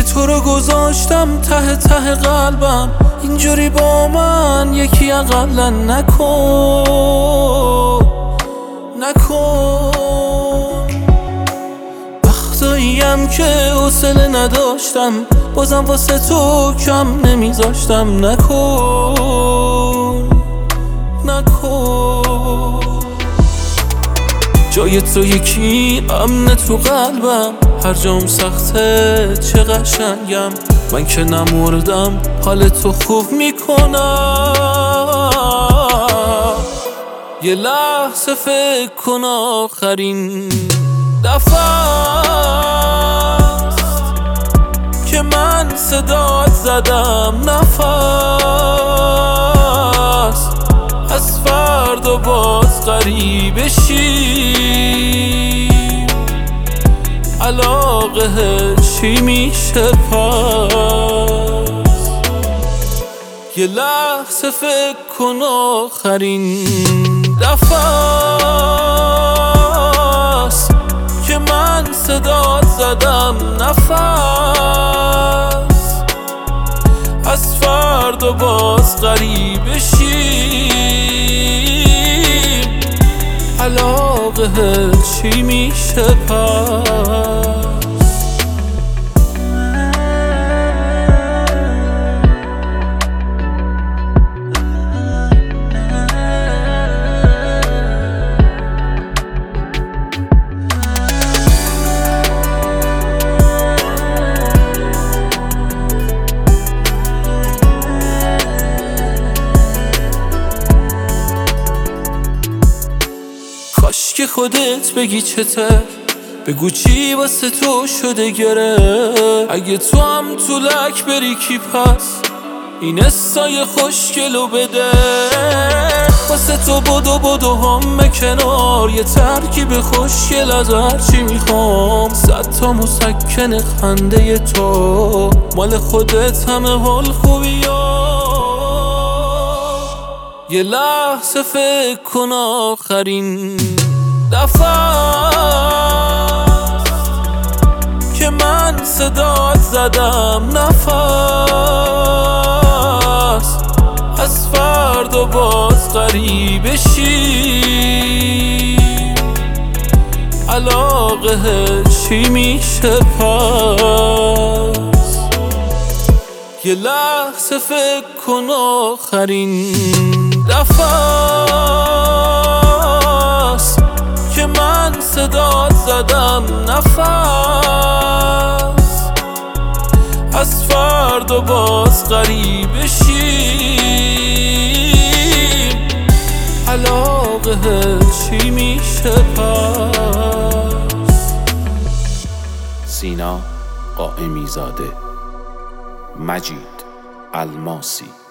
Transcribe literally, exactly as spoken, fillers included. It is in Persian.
تو رو گذاشتم ته ته قلبم، اینجوری با من یکی اقلا نکن نکن. وقتاییم که حوصله نداشتم بازم واسه تو کم نمیذاشتم، نکن نکن. جای تو یکی امن تو قلبم، هر جام سخته چه قشنگم. من که نمردم حال تو خوب میکنم. یه لحظه فکر کن آخرین دفعه است که من صدات زدم نفس. از فردا باز غریبه شیم، علاقه چی میشه پس؟ یه لحظه فکر کن آخرین دفعه است که من صدات زدم نفس. از فردا باز غریبه شیم، علاقه چی میشه پس؟ کاش که خودت بگی چته، بگو چی واسه تو شده گره. اگه تو هم تو لک بری کی پس این استای خوشگلو بده. واسه تو بدو بدو هم کنار، یه ترکیب خوشگل از هرچی میخوام. صد تا مسکن خنده تو مال خودت همه حال خوبی ها. یه لحظه فکر کن آخرین دفعه است که من صدات زدم نفس. از فردا باز غریبه شیم، علاقه چی میشه پس؟ یه لحظه فکر کن آخرین دفعه است که من صدات زدم نفس. از فردا باز غریبه شیم، علاقه چی میشه پس؟ سینا قائمی زاده، مجید الماسی.